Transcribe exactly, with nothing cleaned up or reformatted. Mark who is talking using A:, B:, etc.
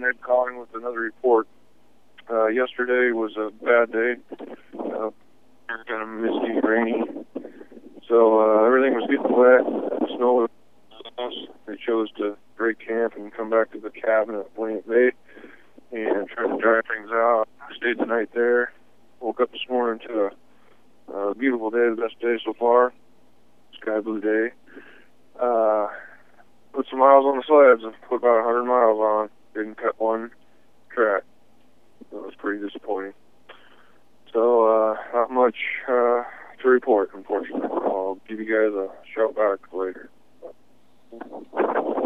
A: Ned calling with another report. Uh, yesterday was a bad day. Uh, kind of misty, rainy. So uh, everything was getting wet. Snow was. They chose to break camp and come back to the cabin at William Bay and try to dry things out. Stayed the night there. Woke up this morning to a, a beautiful day, the best day so far. Sky blue day. Uh, put some miles on the sleds. Put about one hundred miles on. Didn't cut one track. That was pretty disappointing. So, uh, not much uh, to report, unfortunately. I'll give you guys a shout back later.